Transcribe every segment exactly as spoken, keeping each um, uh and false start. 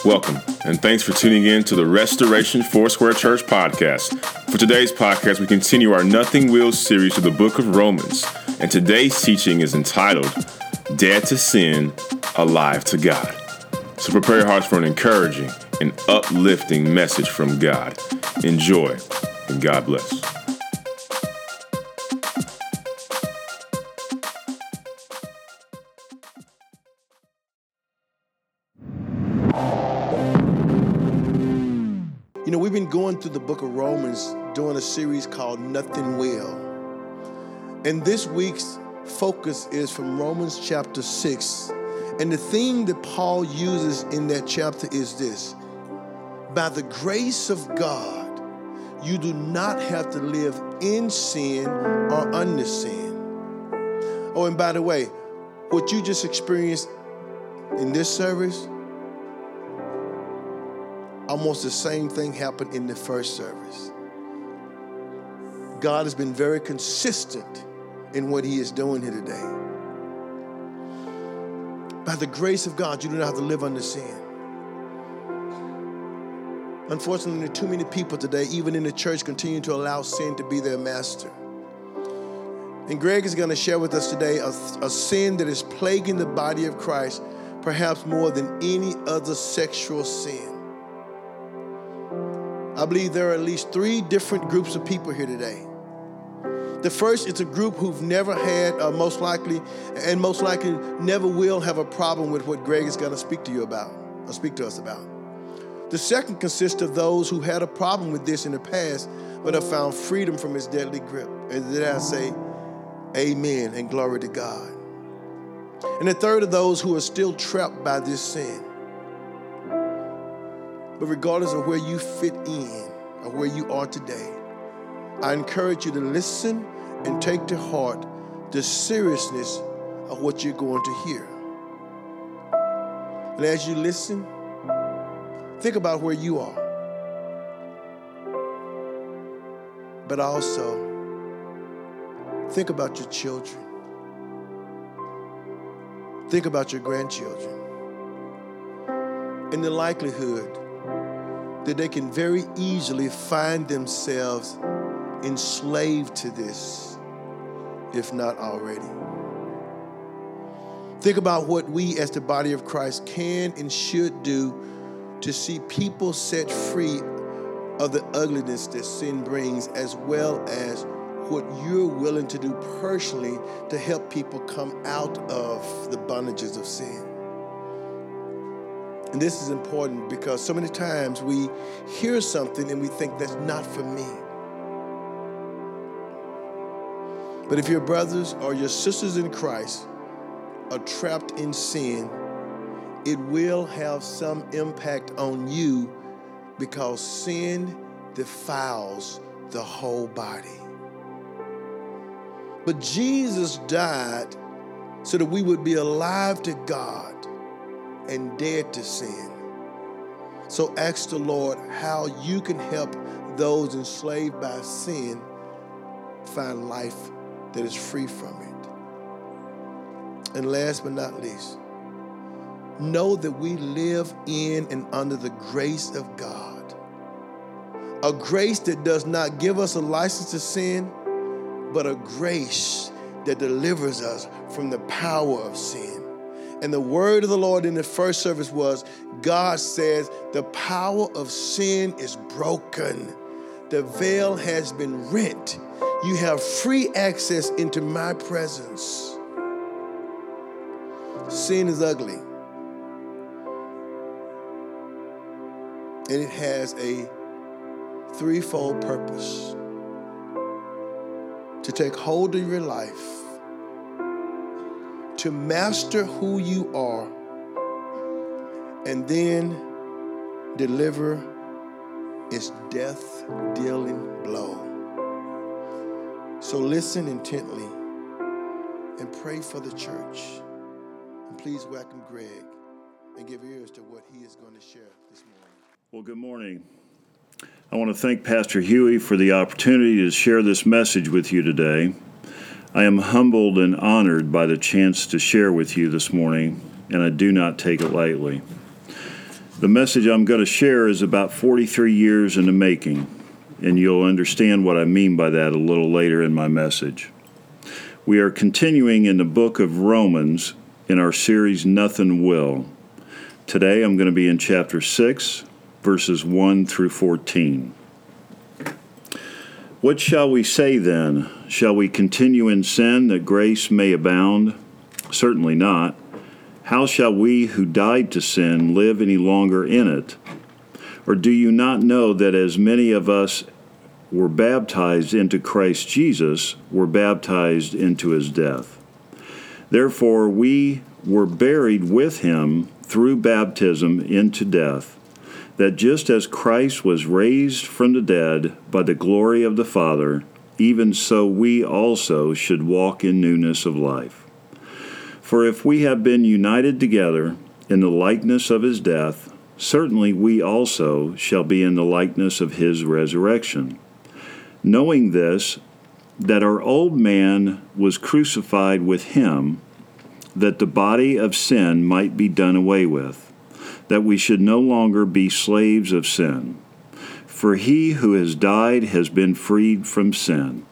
Welcome, and thanks for tuning in to the Restoration Foursquare Church podcast. For today's podcast, we continue our Nothing Will series to the book of Romans, and today's teaching is entitled, Dead to Sin, Alive to God. So prepare your hearts for an encouraging and uplifting message from God. Enjoy, and God bless. You know, we've been going through the book of Romans doing a series called Nothing Will. And this week's focus is from Romans chapter six. And the theme that Paul uses in that chapter is this: by the grace of God, you do not have to live in sin or under sin. Oh, and by the way, what you just experienced in this service, almost the same thing happened in the first service. God has been very consistent in what he is doing here today. By the grace of God, you do not have to live under sin. Unfortunately, too many people today, even in the church, continue to allow sin to be their master. And Greg is going to share with us today a, a sin that is plaguing the body of Christ, perhaps more than any other sexual sin. I believe there are at least three different groups of people here today. The first is a group who've never had, uh, most likely, and most likely never will have a problem with what Greg is going to speak to you about, or speak to us about. The second consists of those who had a problem with this in the past, but have found freedom from its deadly grip. And then I say, amen and glory to God. And the third of those who are still trapped by this sin. But regardless of where you fit in or where you are today, I encourage you to listen and take to heart the seriousness of what you're going to hear. And as you listen, think about where you are. But also, think about your children. Think about your grandchildren. And the likelihood that they can very easily find themselves enslaved to this, if not already. Think about what we as the body of Christ can and should do to see people set free of the ugliness that sin brings, as well as what you're willing to do personally to help people come out of the bondages of sin. And this is important because so many times we hear something and we think that's not for me. But if your brothers or your sisters in Christ are trapped in sin, it will have some impact on you because sin defiles the whole body. But Jesus died so that we would be alive to God and dead to sin. So ask the Lord how you can help those enslaved by sin find life that is free from it. And last but not least, know that we live in and under the grace of God. A grace that does not give us a license to sin, but a grace that delivers us from the power of sin. And the word of the Lord in the first service was, God says the power of sin is broken. The veil has been rent. You have free access into my presence. Sin is ugly. And it has a threefold purpose: to take hold of your life, to master who you are, and then deliver its death-dealing blow. So listen intently and pray for the church. And please welcome Greg and give ears to what he is going to share this morning. Well, good morning. I want to thank Pastor Huey for the opportunity to share this message with you today. I am humbled and honored by the chance to share with you this morning, and I do not take it lightly. The message I'm going to share is about forty-three years in the making, and you'll understand what I mean by that a little later in my message. We are continuing in the book of Romans in our series, Nothing Will. Today I'm going to be in chapter six, verses one through fourteen. What shall we say then? Shall we continue in sin that grace may abound? Certainly not. How shall we who died to sin live any longer in it? Or do you not know that as many of us were baptized into Christ Jesus, were baptized into his death? Therefore we were buried with him through baptism into death, that just as Christ was raised from the dead by the glory of the Father, even so we also should walk in newness of life. For if we have been united together in the likeness of his death, certainly we also shall be in the likeness of his resurrection. Knowing this, that our old man was crucified with him, that the body of sin might be done away with, that we should no longer be slaves of sin. For he who has died has been freed from sin.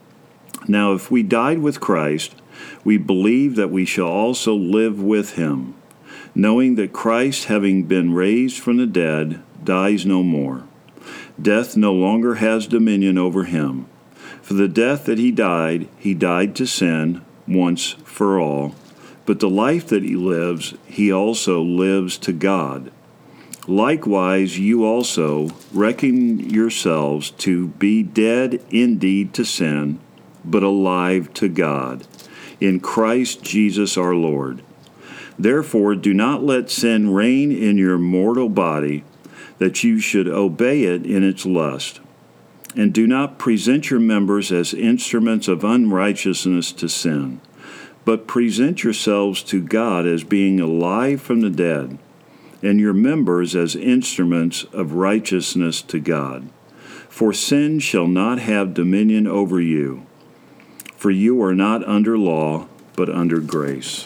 Now if we died with Christ, we believe that we shall also live with him, knowing that Christ, having been raised from the dead, dies no more. Death no longer has dominion over him. For the death that he died, he died to sin once for all. But the life that he lives, he also lives to God. Likewise, you also reckon yourselves to be dead indeed to sin, but alive to God, in Christ Jesus our Lord. Therefore, do not let sin reign in your mortal body, that you should obey it in its lust. And do not present your members as instruments of unrighteousness to sin, but present yourselves to God as being alive from the dead, and your members as instruments of righteousness to God. For sin shall not have dominion over you, for you are not under law, but under grace.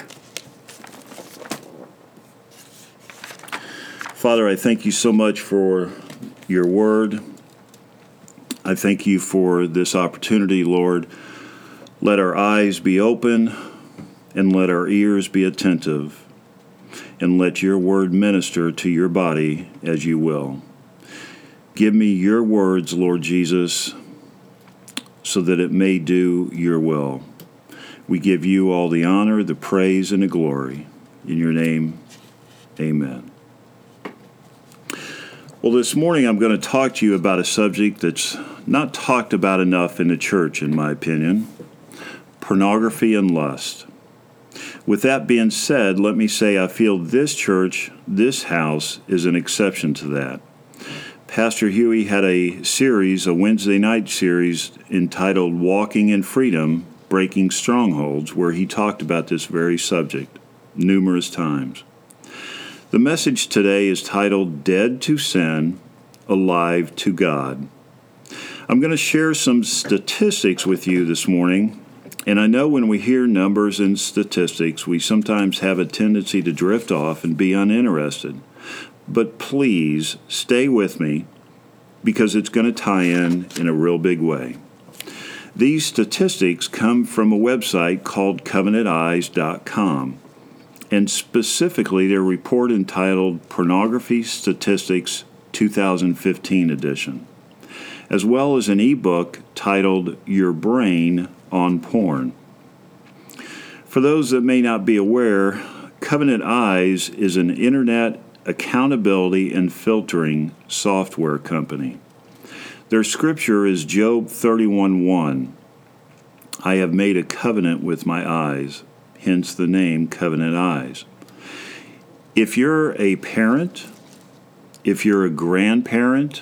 Father, I thank you so much for your word. I thank you for this opportunity, Lord. Let our eyes be open, and let our ears be attentive, and let your word minister to your body as you will. Give me your words, Lord Jesus, so that it may do your will. We give you all the honor, the praise, and the glory. In your name, amen. Well, this morning I'm going to talk to you about a subject that's not talked about enough in the church, in my opinion. Pornography and lust. With that being said, let me say I feel this church, this house, is an exception to that. Pastor Huey had a series, a Wednesday night series, entitled Walking in Freedom, Breaking Strongholds, where he talked about this very subject numerous times. The message today is titled Dead to Sin, Alive to God. I'm going to share some statistics with you this morning. And I know when we hear numbers and statistics, we sometimes have a tendency to drift off and be uninterested. But please stay with me, because it's going to tie in in a real big way. These statistics come from a website called covenant eyes dot com, and specifically their report entitled Pornography Statistics two thousand fifteen edition, as well as an ebook titled Your Brain on Porn. For those that may not be aware, Covenant Eyes is an internet accountability and filtering software company. Their scripture is Job thirty-one one. I have made a covenant with my eyes, hence the name Covenant Eyes. If you're a parent, if you're a grandparent,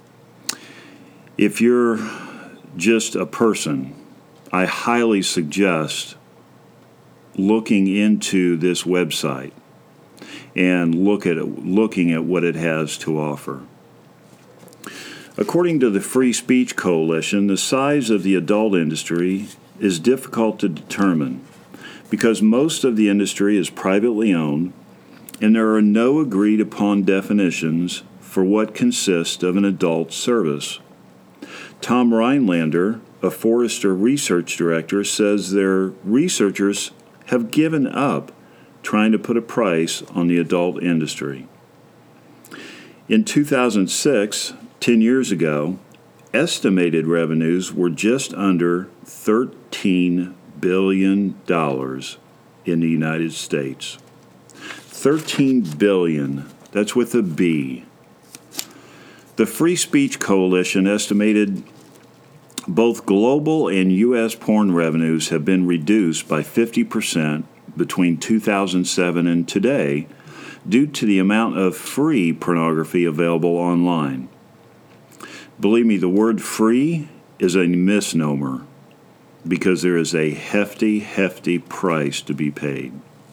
if you're just a person, I highly suggest looking into this website and look at it, looking at what it has to offer. According to the Free Speech Coalition, the size of the adult industry is difficult to determine because most of the industry is privately owned and there are no agreed-upon definitions for what consists of an adult service. Tom Rhinelander, a Forrester research director, says their researchers have given up trying to put a price on the adult industry. In two thousand six, ten years ago, estimated revenues were just under thirteen billion dollars in the United States. thirteen billion dollars, that's with a B. The Free Speech Coalition estimated both global and U S porn revenues have been reduced by fifty percent between two thousand seven and today due to the amount of free pornography available online. Believe me, the word free is a misnomer because there is a hefty, hefty price to be paid.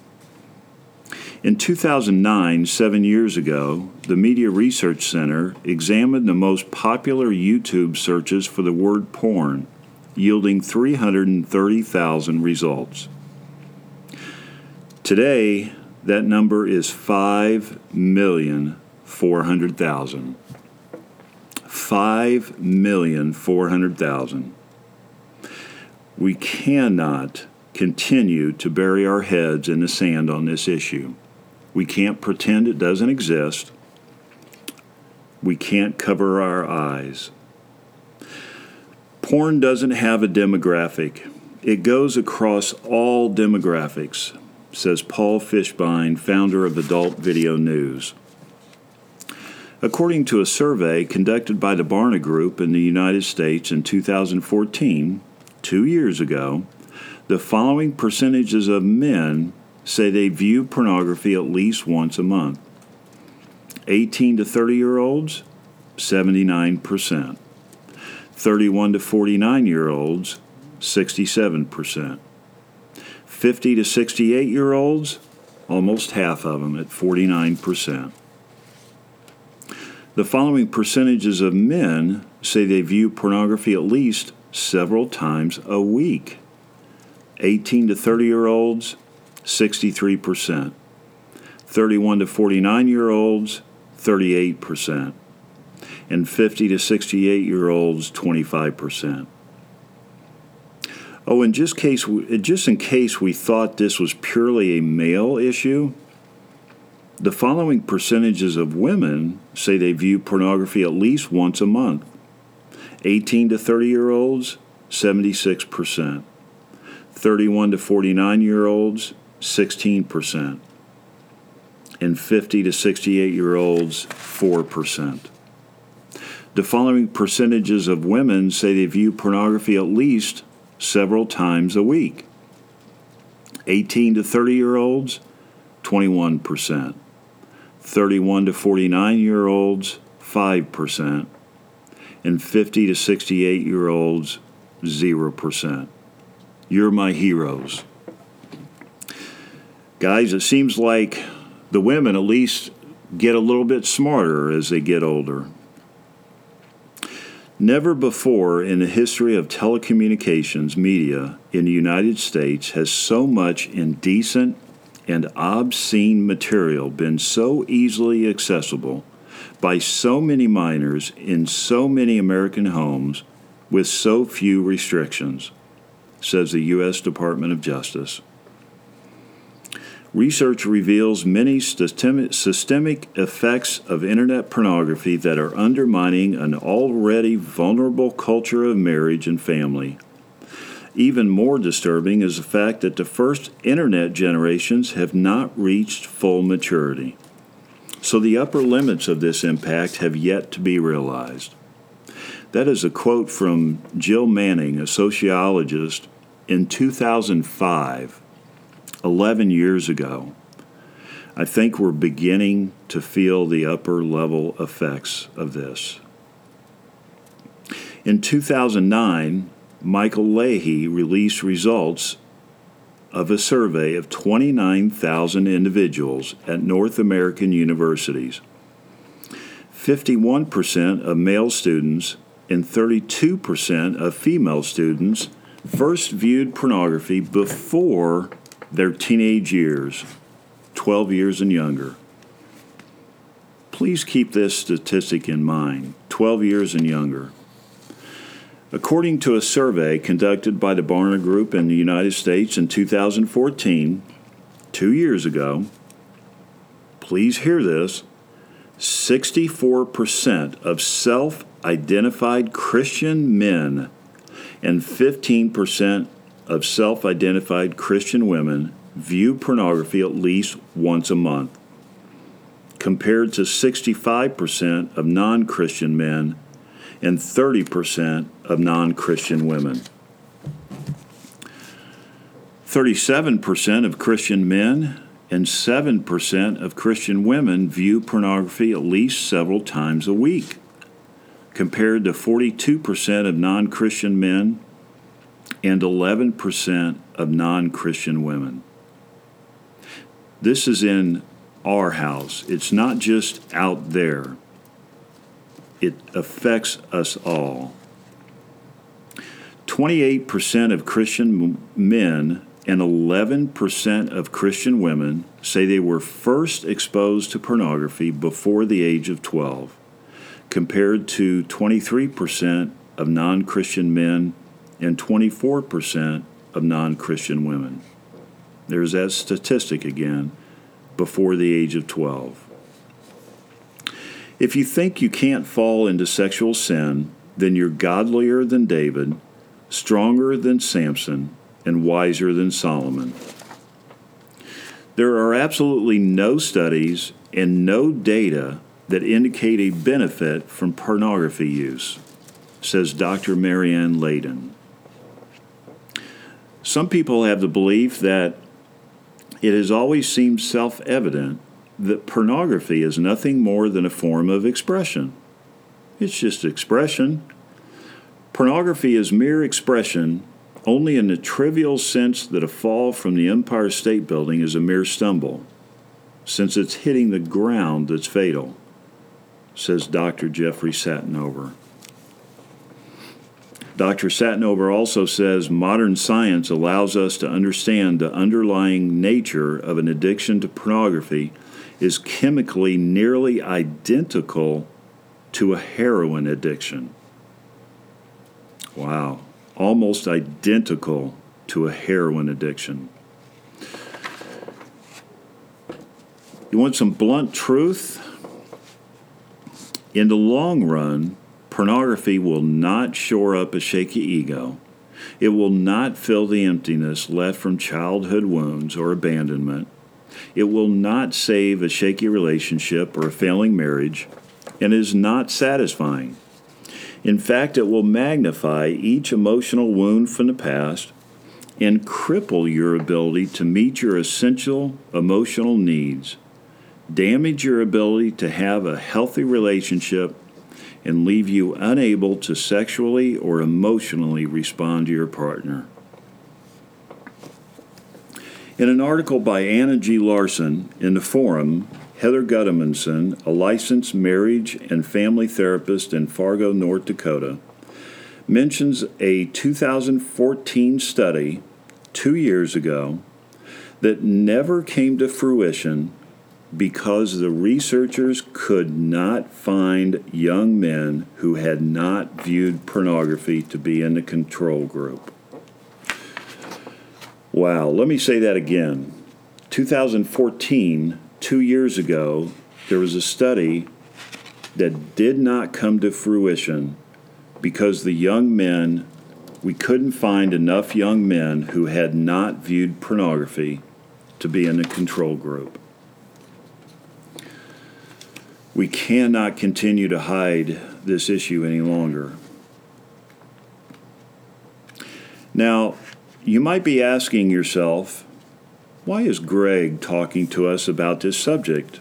In two thousand nine, seven years ago, the Media Research Center examined the most popular YouTube searches for the word porn, yielding three hundred thirty thousand results. Today, that number is five million four hundred thousand. five million four hundred thousand. We cannot continue to bury our heads in the sand on this issue. We can't pretend it doesn't exist. We can't cover our eyes. Porn doesn't have a demographic. It goes across all demographics, says Paul Fishbein, founder of Adult Video News. According to a survey conducted by the Barna Group in the United States in two thousand fourteen, two years ago, the following percentages of men say they view pornography at least once a month. eighteen to thirty-year-olds, seventy-nine percent. thirty-one to forty-nine-year-olds, sixty-seven percent. fifty to sixty-eight-year-olds, almost half of them at forty-nine percent. The following percentages of men say they view pornography at least several times a week. eighteen to thirty-year-olds, sixty-three percent. thirty-one to forty-nine-year-olds, thirty-eight percent. And fifty to sixty-eight-year-olds, twenty-five percent. Oh, and just case, just in case we thought this was purely a male issue, the following percentages of women say they view pornography at least once a month. eighteen to thirty-year-olds, seventy-six percent. thirty-one to forty-nine-year-olds, sixteen percent. And fifty to sixty-eight-year-olds, four percent. The following percentages of women say they view pornography at least several times a week. eighteen to thirty-year-olds, twenty-one percent. thirty-one to forty-nine-year-olds, five percent. And fifty to sixty-eight-year-olds, zero percent. You're my heroes. Guys, it seems like the women at least get a little bit smarter as they get older. Never before in the history of telecommunications media in the United States has so much indecent and obscene material been so easily accessible by so many minors in so many American homes with so few restrictions, says the U S Department of Justice. Research reveals many systemic effects of internet pornography that are undermining an already vulnerable culture of marriage and family. Even more disturbing is the fact that the first internet generations have not reached full maturity. So the upper limits of this impact have yet to be realized. That is a quote from Jill Manning, a sociologist, in two thousand five. eleven years ago. I think we're beginning to feel the upper level effects of this. In two thousand nine, Michael Leahy released results of a survey of twenty-nine thousand individuals at North American universities. fifty-one percent of male students and thirty-two percent of female students first viewed pornography before their teenage years, twelve years and younger. Please keep this statistic in mind, twelve years and younger. According to a survey conducted by the Barna Group in the United States in two thousand fourteen, two years ago, please hear this, sixty-four percent of self-identified Christian men and fifteen percent of self-identified Christian women view pornography at least once a month, compared to sixty-five percent of non-Christian men and thirty percent of non-Christian women. thirty-seven percent of Christian men and seven percent of Christian women view pornography at least several times a week, compared to forty-two percent of non-Christian men and eleven percent of non-Christian women. This is in our house. It's not just out there. It affects us all. twenty-eight percent of Christian men and eleven percent of Christian women say they were first exposed to pornography before the age of twelve, compared to twenty-three percent of non-Christian men and twenty-four percent of non-Christian women. There's that statistic again, before the age of twelve. If you think you can't fall into sexual sin, then you're godlier than David, stronger than Samson, and wiser than Solomon. There are absolutely no studies and no data that indicate a benefit from pornography use, says Doctor Marianne Layden. Some people have the belief that it has always seemed self-evident that pornography is nothing more than a form of expression. It's just expression. Pornography is mere expression only in the trivial sense that a fall from the Empire State Building is a mere stumble, since it's hitting the ground that's fatal, says Doctor Jeffrey Satinover. Doctor Satinover also says modern science allows us to understand the underlying nature of an addiction to pornography is chemically nearly identical to a heroin addiction. Wow, almost identical to a heroin addiction. You want some blunt truth? In the long run, pornography will not shore up a shaky ego. It will not fill the emptiness left from childhood wounds or abandonment. It will not save a shaky relationship or a failing marriage, and is not satisfying. In fact, it will magnify each emotional wound from the past and cripple your ability to meet your essential emotional needs, damage your ability to have a healthy relationship, and leave you unable to sexually or emotionally respond to your partner. In an article by Anna G. Larson in the Forum, Heather Guttemanson, a licensed marriage and family therapist in Fargo, North Dakota, mentions a two thousand fourteen study two years ago that never came to fruition because the researchers could not find young men who had not viewed pornography to be in the control group. Wow, let me say that again. two thousand fourteen, two years ago, there was a study that did not come to fruition because the young men, we couldn't find enough young men who had not viewed pornography to be in the control group. We cannot continue to hide this issue any longer. Now, you might be asking yourself, why is Greg talking to us about this subject?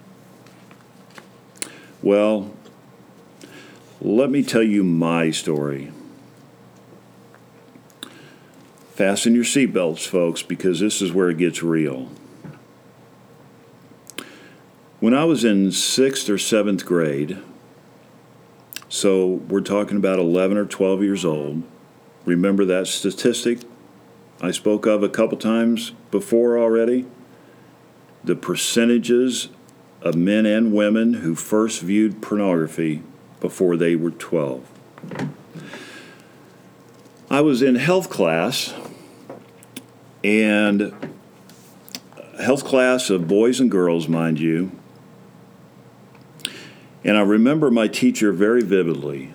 Well, let me tell you my story. Fasten your seatbelts, folks, because this is where it gets real. When I was in sixth or seventh grade, so we're talking about eleven or twelve years old, remember that statistic I spoke of a couple times before already? the percentages of men and women who first viewed pornography before they were twelve. I was in health class, and health class of boys and girls, mind you, and I remember my teacher very vividly.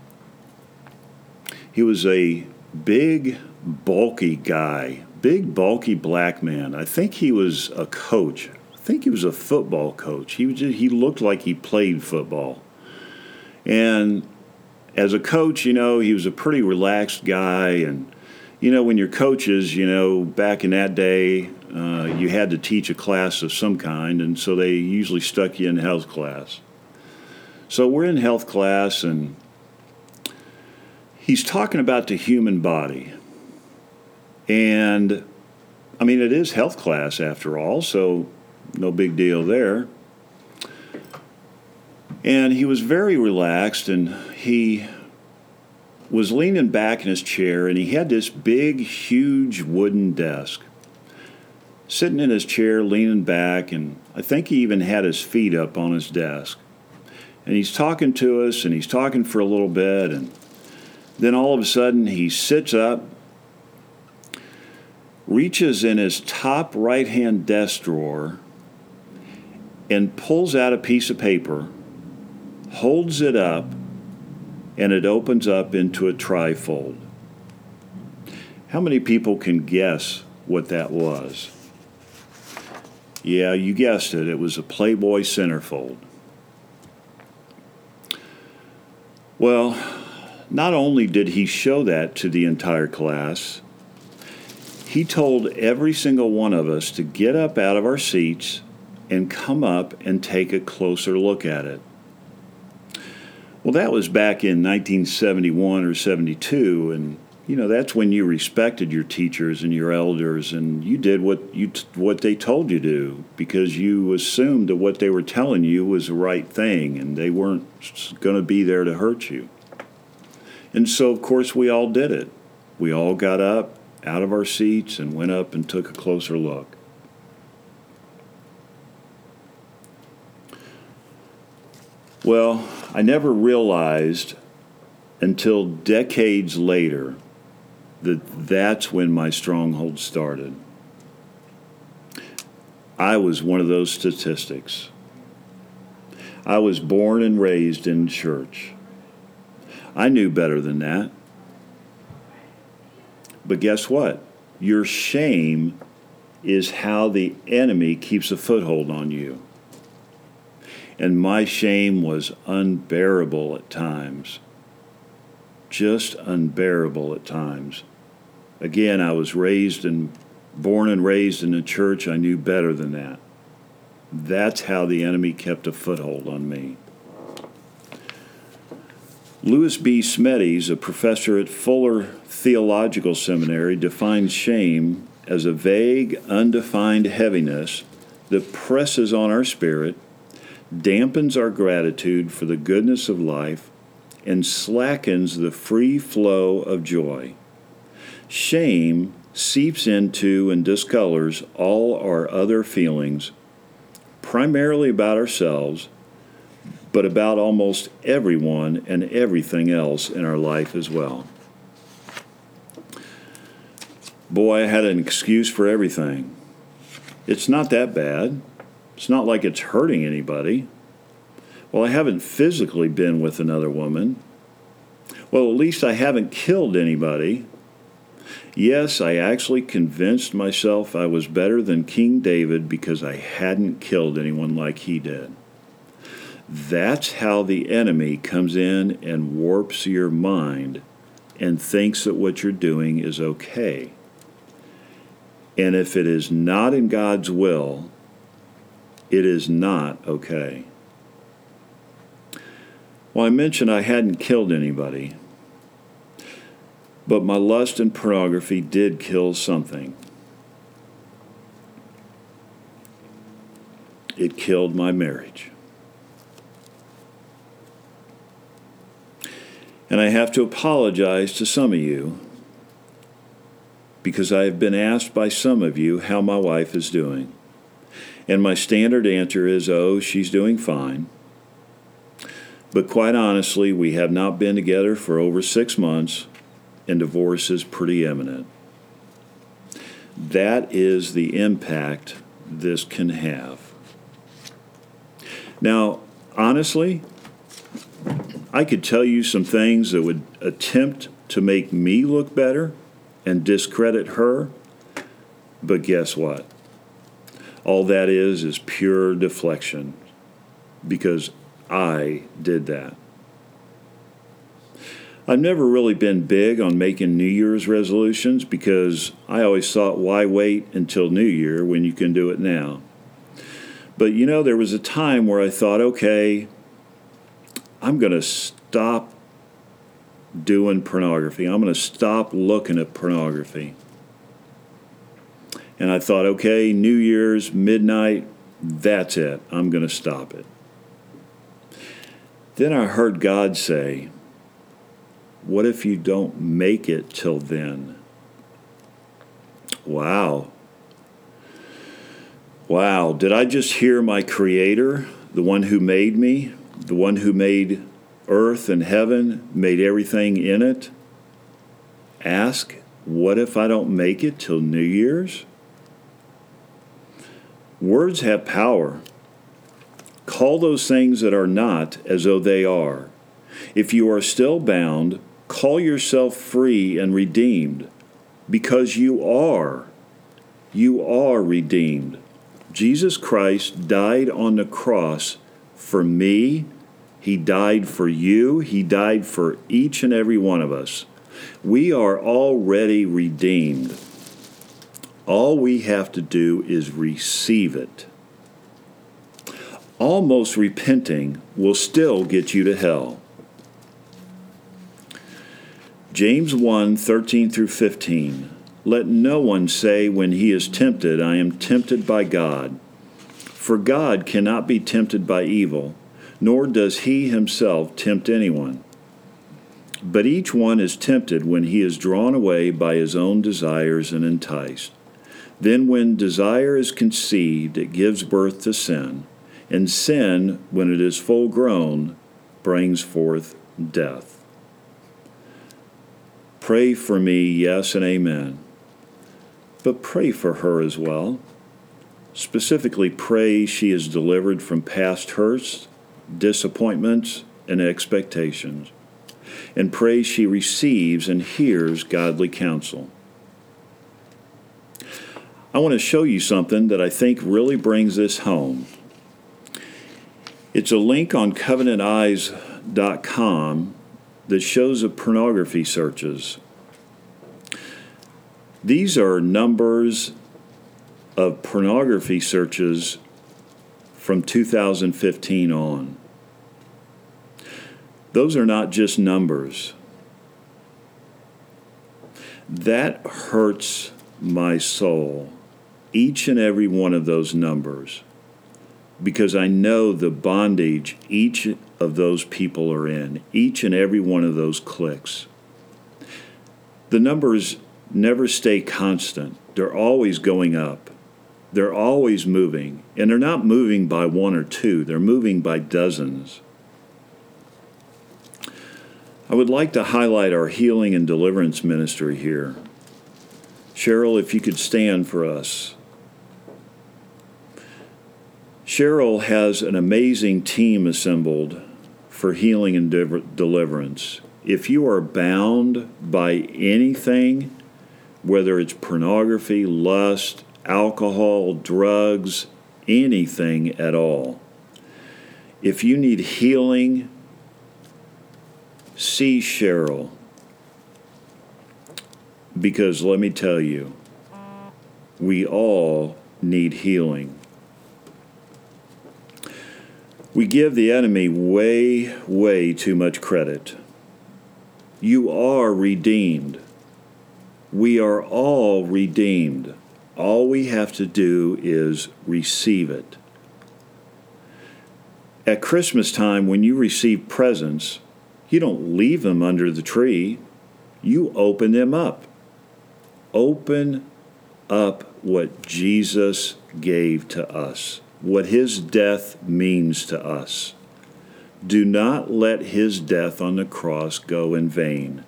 He was a big, bulky guy, big, bulky black man. I think he was a coach. I think he was a football coach. He was just, he looked like he played football. And as a coach, you know, he was a pretty relaxed guy. And, you know, when you're coaches, you know, back in that day, uh, you had to teach a class of some kind. And so they usually stuck you in health class. So we're in health class, and he's talking about the human body. And, I mean, it is health class after all, so no big deal there. And he was very relaxed, and he was leaning back in his chair, and he had this big, huge wooden desk. Sitting in his chair, leaning back, and I think he even had his feet up on his desk. And he's talking to us, and he's talking for a little bit, and then all of a sudden he sits up, reaches in his top right-hand desk drawer, and pulls out a piece of paper, holds it up, and it opens up into a trifold. How many people can guess what that was? Yeah, you guessed it. It was a Playboy centerfold. Well, not only did he show that to the entire class, he told every single one of us to get up out of our seats and come up and take a closer look at it. Well, that was back in nineteen seventy-one or seventy-two, and you know that's when you respected your teachers and your elders, and you did what you what they told you to do because you assumed that what they were telling you was the right thing, and they weren't going to be there to hurt you. And so, of course, we all did it. We all got up out of our seats and went up and took a closer look. Well, I never realized until decades later that that's when my stronghold started. I was one of those statistics. I was born and raised in church. I knew better than that. But guess what? Your shame is how the enemy keeps a foothold on you. And my shame was unbearable at times. Just unbearable at times. Again, I was raised and born and raised in a church. I knew better than that. That's how the enemy kept a foothold on me. Louis B. Smedes, a professor at Fuller Theological Seminary, defines shame as a vague, undefined heaviness that presses on our spirit, dampens our gratitude for the goodness of life, and slackens the free flow of joy. Shame seeps into and discolors all our other feelings, primarily about ourselves, but about almost everyone and everything else in our life as well. Boy, I had an excuse for everything. It's not that bad. It's not like it's hurting anybody. Well, I haven't physically been with another woman. Well, at least I haven't killed anybody. Yes, I actually convinced myself I was better than King David because I hadn't killed anyone like he did. That's how the enemy comes in and warps your mind and thinks that what you're doing is okay. And if it is not in God's will, it is not okay. Well, I mentioned I hadn't killed anybody, but my lust and pornography did kill something. It killed my marriage. And I have to apologize to some of you because I have been asked by some of you how my wife is doing. And my standard answer is, oh, she's doing fine. But quite honestly, we have not been together for over six months, and divorce is pretty imminent. That is the impact this can have. Now, honestly, I could tell you some things that would attempt to make me look better and discredit her, but guess what? All that is is pure deflection, because I did that. I've never really been big on making New Year's resolutions because I always thought, why wait until New Year when you can do it now? But you know, there was a time where I thought, okay, I'm going to stop doing pornography. I'm going to stop looking at pornography. And I thought, okay, New Year's, midnight, that's it. I'm going to stop it. Then I heard God say, what if you don't make it till then? Wow. Wow. Did I just hear my Creator, the one who made me, the one who made earth and heaven, made everything in it, ask, what if I don't make it till New Year's? Words have power. Call those things that are not as though they are. If you are still bound, call yourself free and redeemed, because you are. You are redeemed. Jesus Christ died on the cross for me. He died for you. He died for each and every one of us. We are already redeemed. All we have to do is receive it. Almost repenting will still get you to hell. James one, thirteen through fifteen. Let no one say when he is tempted, I am tempted by God. For God cannot be tempted by evil, nor does he himself tempt anyone. But each one is tempted when he is drawn away by his own desires and enticed. Then when desire is conceived, it gives birth to sin. And sin, when it is full grown, brings forth death. Pray for me, yes and amen. But pray for her as well. Specifically, pray she is delivered from past hurts, disappointments, and expectations. And pray she receives and hears godly counsel. I want to show you something that I think really brings this home. It's a link on covenant eyes dot com that shows the pornography searches. These are numbers of pornography searches from two thousand fifteen on. Those are not just numbers. That hurts my soul, each and every one of those numbers, because I know the bondage each of those people are in, each and every one of those clicks. The numbers never stay constant. They're always going up. They're always moving. And they're not moving by one or two. They're moving by dozens. I would like to highlight our healing and deliverance ministry here. Cheryl, if you could stand for us. Cheryl has an amazing team assembled for healing and de- deliverance. If you are bound by anything, whether it's pornography, lust, alcohol, drugs, anything at all, if you need healing, see Cheryl. Because let me tell you, we all need healing. We give the enemy way, way too much credit. You are redeemed. We are all redeemed. All we have to do is receive it. At Christmas time, when you receive presents, you don't leave them under the tree. You open them up. Open up what Jesus gave to us, what his death means to us. Do not let his death on the cross go in vain.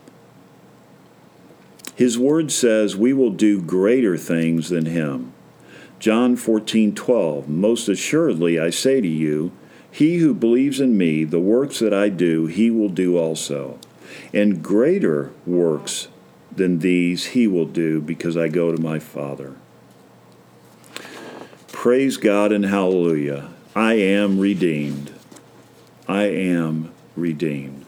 His word says we will do greater things than him. John fourteen twelve, most assuredly I say to you, he who believes in me, the works that I do, he will do also. And greater works than these he will do, because I go to my Father. Praise God and hallelujah. I am redeemed. I am redeemed.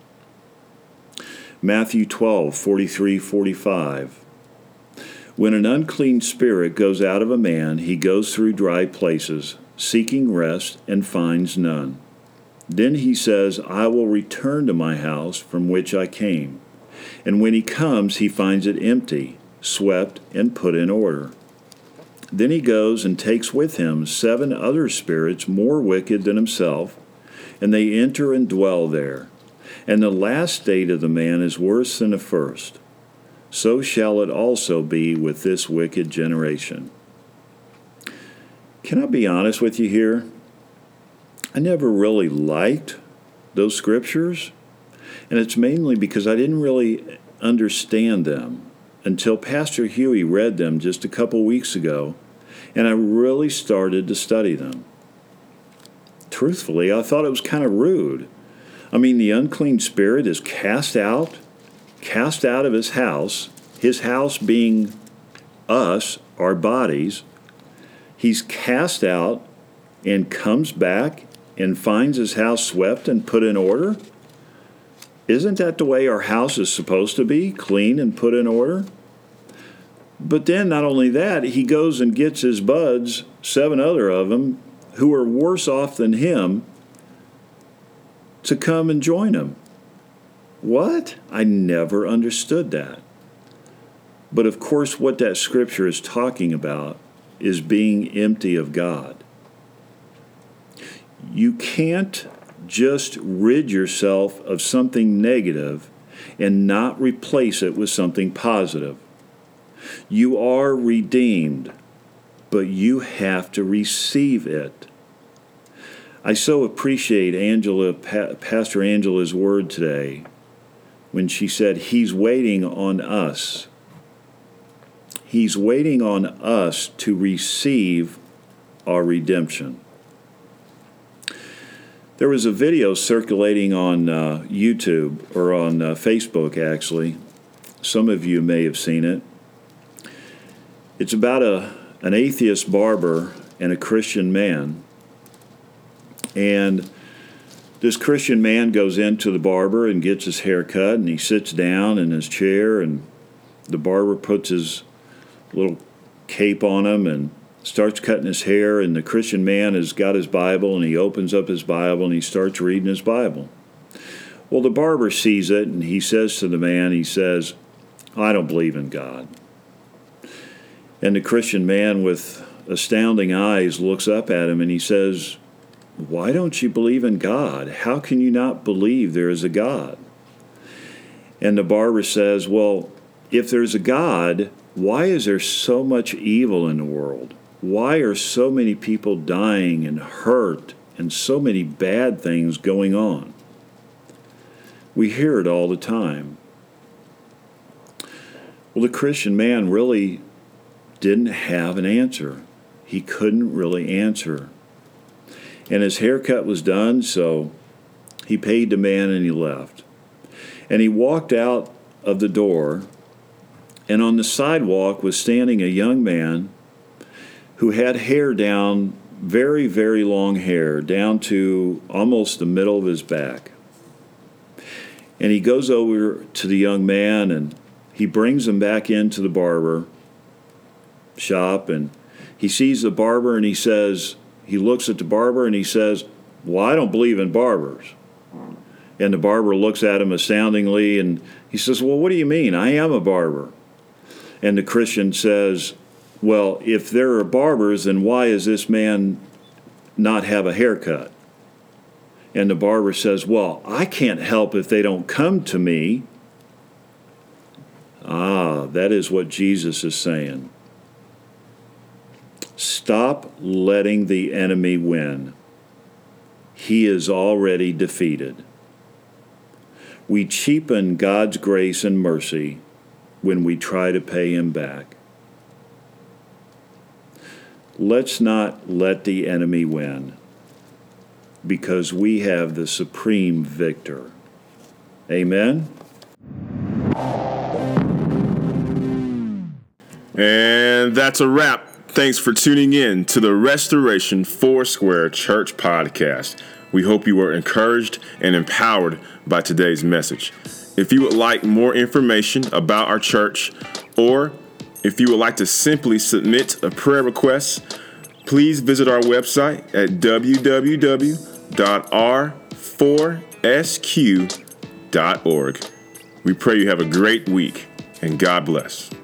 Matthew twelve forty-three forty-five. When an unclean spirit goes out of a man, he goes through dry places, seeking rest, and finds none. Then he says, I will return to my house from which I came. And when he comes, he finds it empty, swept, and put in order. Then he goes and takes with him seven other spirits more wicked than himself, and they enter and dwell there. And the last state of the man is worse than the first. So shall it also be with this wicked generation. Can I be honest with you here? I never really liked those scriptures, and it's mainly because I didn't really understand them until Pastor Huey read them just a couple weeks ago, and I really started to study them. Truthfully, I thought it was kind of rude. I mean, the unclean spirit is cast out, cast out of his house, his house being us, our bodies. He's cast out and comes back and finds his house swept and put in order. Isn't that the way our house is supposed to be, clean and put in order? But then not only that, he goes and gets his buds, seven other of them, who are worse off than him, to come and join him. What? I never understood that. But of course, what that scripture is talking about is being empty of God. You can't just rid yourself of something negative and not replace it with something positive. You are redeemed, but you have to receive it. I so appreciate Angela, pa- Pastor Angela's word today when she said, He's waiting on us. He's waiting on us to receive our redemption. There was a video circulating on uh, YouTube, or on uh, Facebook actually. Some of you may have seen it. It's about a an atheist barber and a Christian man. And this Christian man goes into the barber and gets his hair cut, and he sits down in his chair, and the barber puts his little cape on him and starts cutting his hair, and the Christian man has got his Bible, and he opens up his Bible and he starts reading his Bible. Well, the barber sees it, and he says to the man, he says, I don't believe in God. And the Christian man with astounding eyes looks up at him and he says, why don't you believe in God? How can you not believe there is a God? And the barber says, well, if there's a God, why is there so much evil in the world? Why are so many people dying and hurt and so many bad things going on? We hear it all the time. Well, the Christian man really didn't have an answer. He couldn't really answer. And his haircut was done, so he paid the man and he left. And he walked out of the door, and on the sidewalk was standing a young man who had hair down, very, very long hair, down to almost the middle of his back. And he goes over to the young man and he brings him back into the barber shop, and he sees the barber and he says, he looks at the barber and he says, well, I don't believe in barbers. And the barber looks at him astoundingly and he says, well, what do you mean? I am a barber. And the Christian says, well, if there are barbers, then why does this man not have a haircut? And the barber says, well, I can't help if they don't come to me. Ah, that is what Jesus is saying. Stop letting the enemy win. He is already defeated. We cheapen God's grace and mercy when we try to pay him back. Let's not let the enemy win, because we have the supreme victor. Amen? And that's a wrap. Thanks for tuning in to the Restoration Foursquare Church Podcast. We hope you were encouraged and empowered by today's message. If you would like more information about our church, or if you would like to simply submit a prayer request, please visit our website at w w w dot r four s q dot org. We pray you have a great week, and God bless.